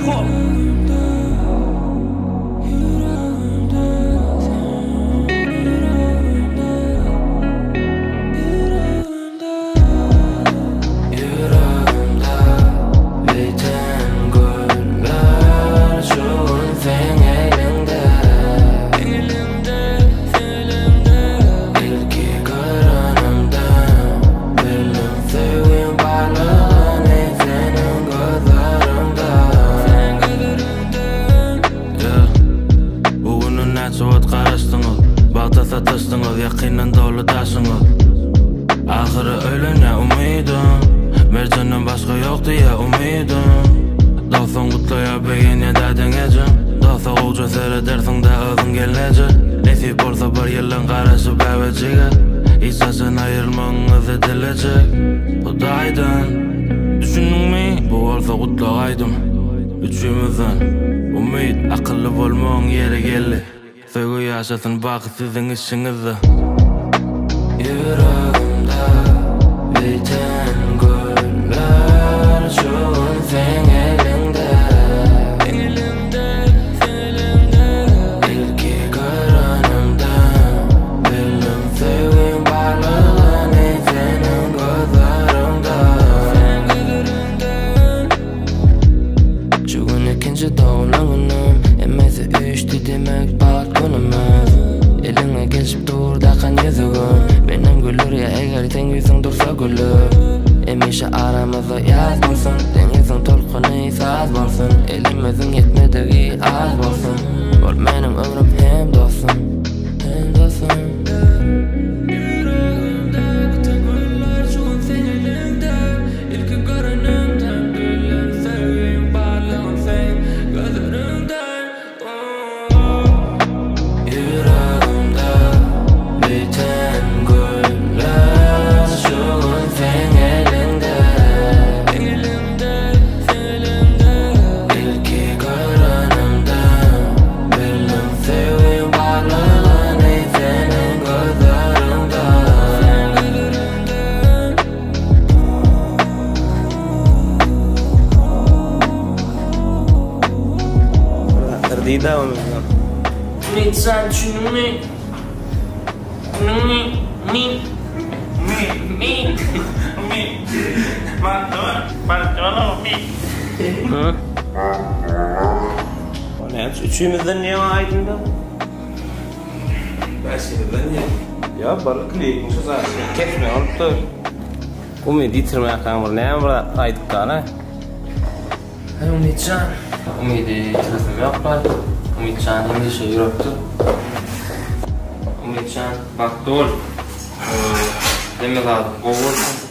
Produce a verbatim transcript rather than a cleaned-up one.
Soğut karıştınız, bağda satıştınız, yakinen dolu taşınız. Ahırı ölen ya umidim, mercandan başka yoktu ya umidim. Dostun kutlu ya begin ya dadın ecim, dostu uca seyredersin da özün gelecek. Nasip olsa bir yılın karışıp eveciğe, İsasın ayırmanızı dilecek. Bu da aydın, düşündün mü? Bu olsa kutlu aydım. Üçümüzün umid, akıllı bolmağın yeri geldi. Sögü yaşasın bakı sizin işinizde. Yüreğimde biten güller, şuun sen elinde. Elimde, elimde. İlki görenimde bildim sevgin varlığını senin gözlerimde. Sen gözlerimden. Şu gün ikinci doğumluğunum, emezi üçtü demek bat günümüz. Eline geçip dur dakan yüzüğün, benim gülür ya eğer sen yüzün dursa gülür. Emişe aramızda yaz bulsun, denizin tolkunu saz bulsun. Elimizin yetmediği az bulsun, ol benim ömrüm hem dostum, hem dostum. Dida mı? Mi sen düşündün mü? Mi mi mi mi mi Pardon, pardon mi. Hı? O ne yapmış? Üçümüzden niye var aydın da? Ben sinirden ya. Ya balık liyik musa zaten. Kesme olup dur. Umid yitirmeye kalmır. Ne yapar aydık kana? Hey Umidcan. Umid'i yitirdim yapma. Umidcan endişe yürüktü. Umidcan bak dur. Demek lazım. Kovulsun.